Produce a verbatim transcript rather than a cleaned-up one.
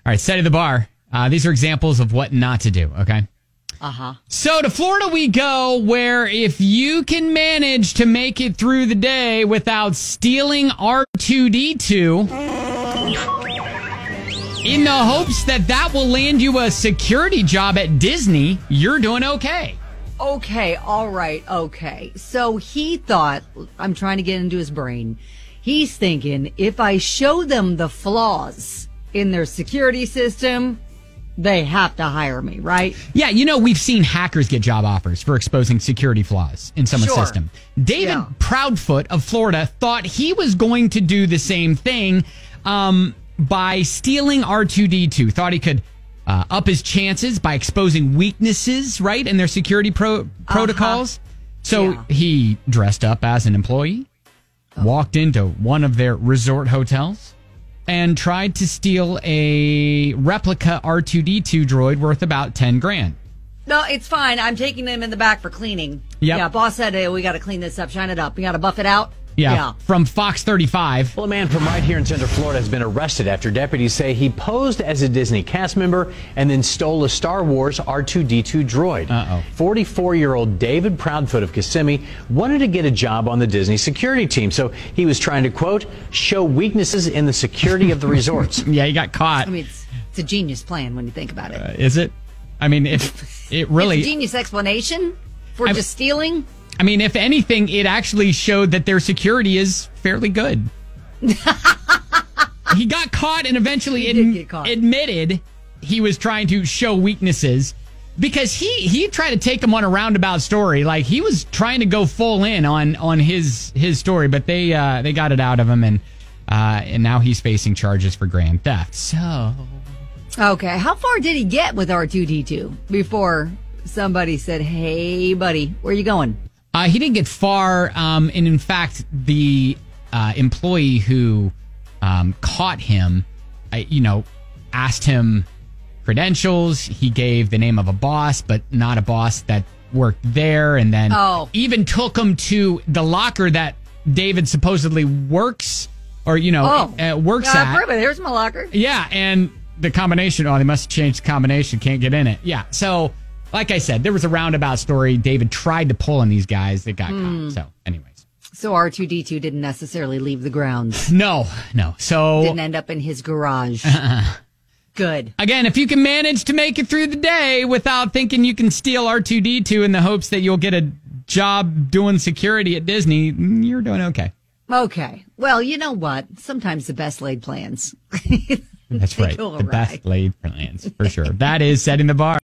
right, setting the bar. Uh, these are examples of what not to do, okay? Uh-huh. So to Florida we go, where if you can manage to make it through the day without stealing R two D two, in the hopes that that will land you a security job at Disney, you're doing okay. Okay, all right, okay. So he thought, I'm trying to get into his brain. He's thinking, if I show them the flaws in their security system, they have to hire me, right? Yeah, you know, we've seen hackers get job offers for exposing security flaws in someone's Sure. system. David Yeah. Proudfoot of Florida thought he was going to do the same thing um, by stealing R two D two. Thought he could uh, up his chances by exposing weaknesses, right, in their security pro- protocols. So Yeah. he dressed up as an employee, walked into one of their resort hotels, and tried to steal a replica R two D two droid worth about ten grand. No, it's fine. I'm taking them in the back for cleaning. Yep. Yeah, boss said, hey, we got to clean this up, shine it up. We got to buff it out. Yeah, Yeah. from Fox thirty-five. Well, a man from right here in Central Florida has been arrested after deputies say he posed as a Disney cast member and then stole a Star Wars R two D two droid. Uh-oh. forty-four-year-old David Proudfoot of Kissimmee wanted to get a job on the Disney security team, so he was trying to, quote, show weaknesses in the security of the resorts. Yeah, he got caught. I mean, it's, it's a genius plan when you think about it. Uh, is it? I mean, if it really... It's a genius explanation for I- just stealing. I mean, if anything, it actually showed that their security is fairly good. He got caught and eventually He did ad- get caught. admitted he was trying to show weaknesses because he, he tried to take him on a roundabout story. Like, he was trying to go full in on, on his his story, but they uh, they got it out of him, and uh, and now he's facing charges for grand theft. So... Okay, how far did he get with R two D two before somebody said, hey, buddy, where you going? Uh, he didn't get far, um, and in fact, the uh, employee who um, caught him, uh, you know, asked him credentials. He gave the name of a boss, but not a boss that worked there, and then Oh. even took him to the locker that David supposedly works, or you know, Oh, uh, works uh, at. perfect. There's my locker. Yeah, and the combination, oh, they must have changed the combination, can't get in it. Yeah, so like I said, there was a roundabout story. David tried to pull on these guys that got Hmm. caught. So, anyways. So R two D two didn't necessarily leave the grounds. No, no. So, Didn't end up in his garage. Good. again, if you can manage to make it through the day without thinking you can steal R two D two in the hopes that you'll get a job doing security at Disney, you're doing okay. Okay. Well, you know what? Sometimes the best laid plans. That's They right. go The awry. best laid plans, for sure. That is setting the bar.